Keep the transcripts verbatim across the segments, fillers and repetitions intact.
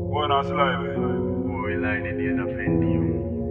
One house live. Boy, line in the other friend you.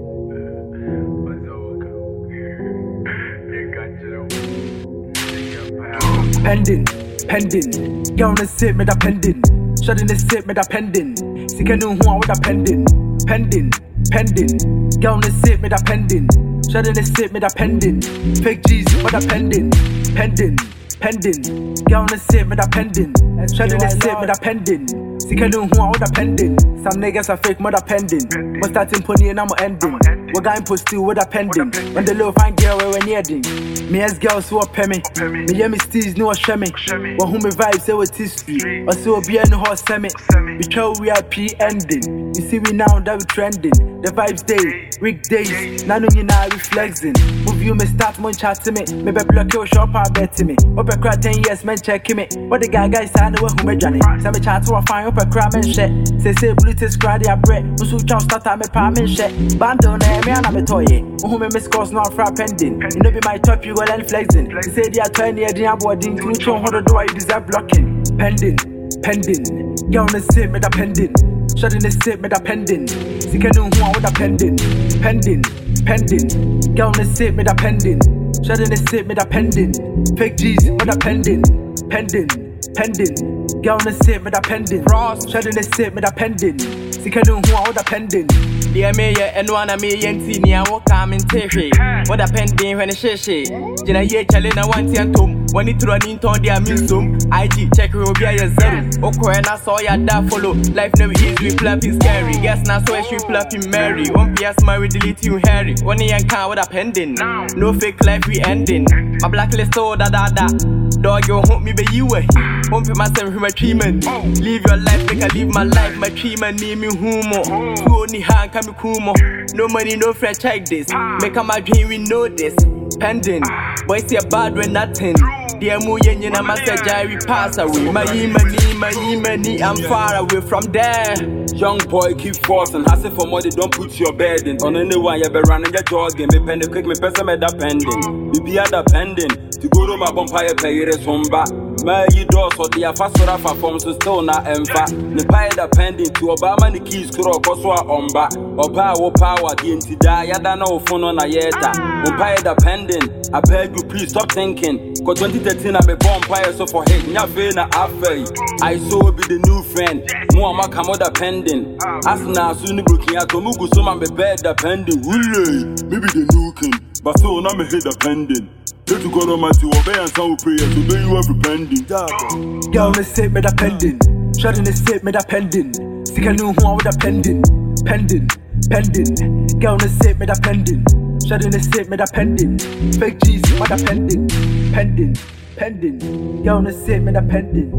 Pending, pending. Girl on the sit, me da pending. Shut in the sit, me da pending. Sick and who I with a pending. Pending, pending. Girl on the sit, me da pending. Shut in the sit, me da pending. Fake G's, me da pending. Pending, pending. Girl on the sit, me da pending. Shut in the sit, me da pending. Sick and who I with a pending. Some niggas are fake, mother pending. But starting pony and I'm ending. We're going to still with a pending. When the little fine girl we're needing. Me as girls who are pemmy. Me yeah me steez no shemmy. But who me vibes say with history. Or so be any horse semi. We show we are P ending. You see we now that we trending. The vibes day, weekdays. Now you know we flexing. Move you me start mon chat to me. Me be block your shop out bet to me. Up a crowd ten years man checking me. What the guy guys I know who me Johnny. Some me chat to a fine up a crowd man shit. Say say Bluetooth scratch their bread. Musu chow start me pa me shit. Bando na me ana me toye. Who me miss course no fra pending. You know be my top you go and flexing. You say they are twenty year dia boarding. You two hundred do you deserve blocking. Pending, pending. Girl on the sit me da pending. Shut in the sit me da pending. Sick and who I with a pending. Pending, pending. Girl on the sit me da pending. Shut in the sit me da pending. Fake G's with a pending. Pending, pending. Girl on the sit me da pending. Shut in the sit me da pending. Sick and who I with a pending. Dear Mayor and one of me and Tina walk come in Terry. What a pending when a sheshe. Jenna ye challenge one ten tom. When it run into their milsum. I G check will be a zero. Oko and I saw ya that follow. Life never is we flapping scary. Guess now so she flapping Mary. One P S marry delete you Harry. One young car with a pending. No fake life we ending. My blacklist so da da da. Dog you home me be you way. Won't put myself in my treatment. Live your life like I live my life. My treatment name me humo. Who only hand can be kumo. No money, no friend check this. Make up my dream, we know this. Pending. Boys see a bad when nothing. Dear Mu Yen and Master Jerry pass away. My money, my money, I'm far away from there. Young boy keep forcing. Hassle for money, don't put your burden on anyone. You be running your jogging. Me pending quick, me person me da pending. You be other pending. To go to my bumpire pay it is one back. My you do so the afasora for forms so still not emfa. The pay da pending to Obama the keys kuro koswa omba. Oba wo power the enti da ya da no phone on a yeta. Umpire da pending. I beg you please stop thinking. Cause twenty thirteen I be bumpire so for hate. Nya fe na afe. I so be the new friend. Mo ama kamoda pending. As na soon booking ya to mugu so man be bed da pending. Hooray. Maybe the new king. But so na me hate da pending. Let you go on my to obey and sound prayer to obey you every pending. Girl on the sit me da pending. Shut in the sit me da pending. Sick and who I with a pending. Pending, pending. Girl on the sit me da pending. Shut in the sit me da pending. Fake G's me da pending. Pending, pending. Girl on the sit me da pending.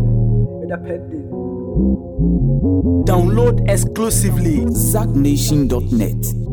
Me da pending. Download exclusively zack nation dot net.